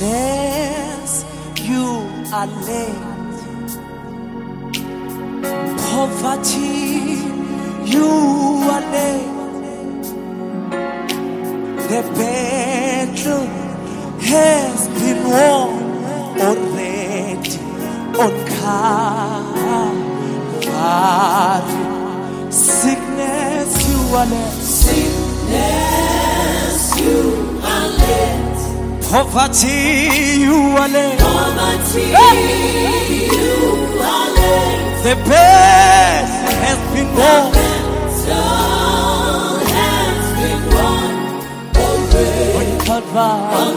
Sickness, you are late. Poverty, you are late. The battle has been won already on Calvary. Sickness, you are late. Sickness, you are late. Poverty, you are late. Poverty, you are late. The battle has been won. Battle has been won already On Calvary. on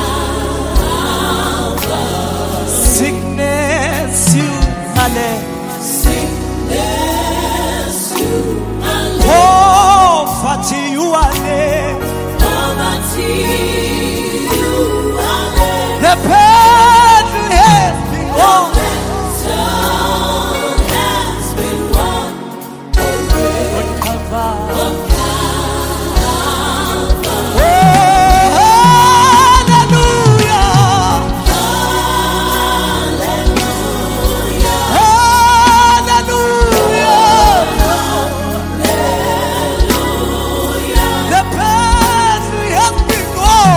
Calvary. Sickness, you are late. Sickness, you are late. Poverty, you are late. Poverty, you are late. The battle has been won. Battle has been won already On Calvary. on Calvary. Oh, hallelujah. Hallelujah. The battle has been won.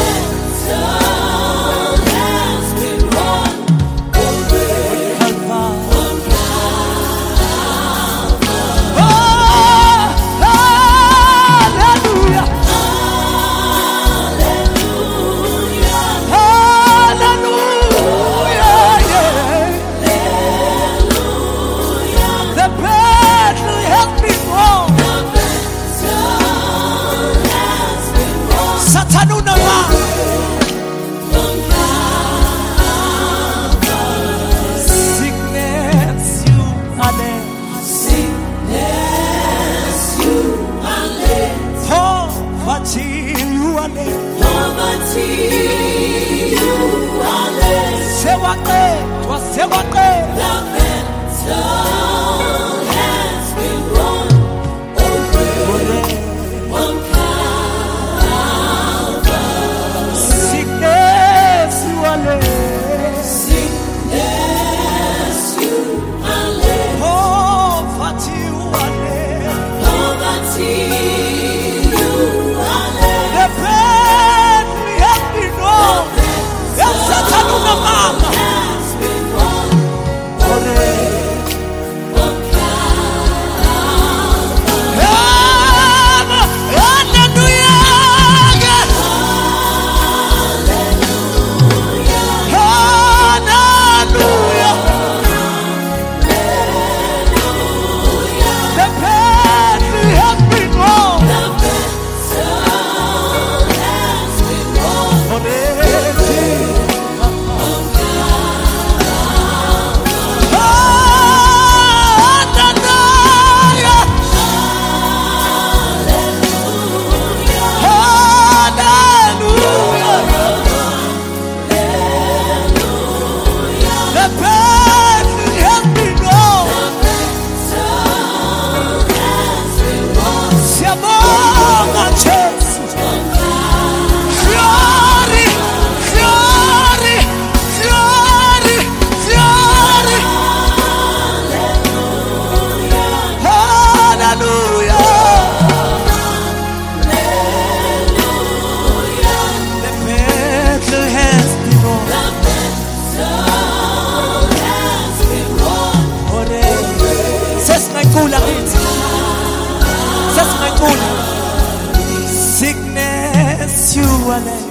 Sickness, you are late.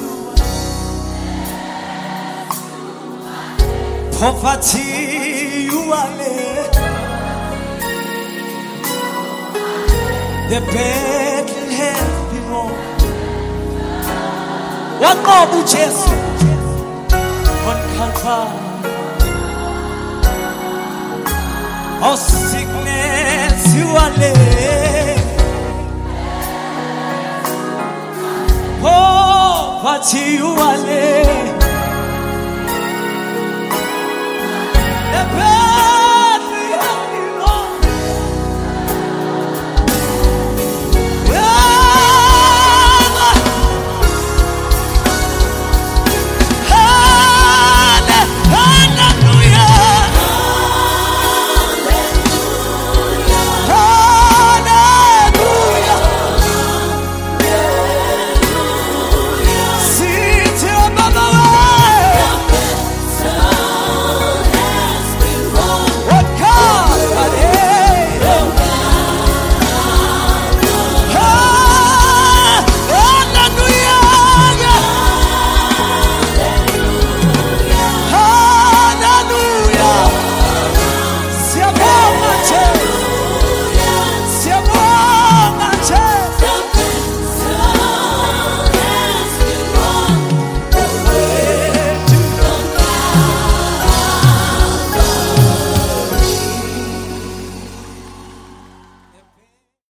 Poverty, you are late. The battle has been won. What more would Jesus on Calvary? Oh, sickness, you are late. Poverty, you are late. The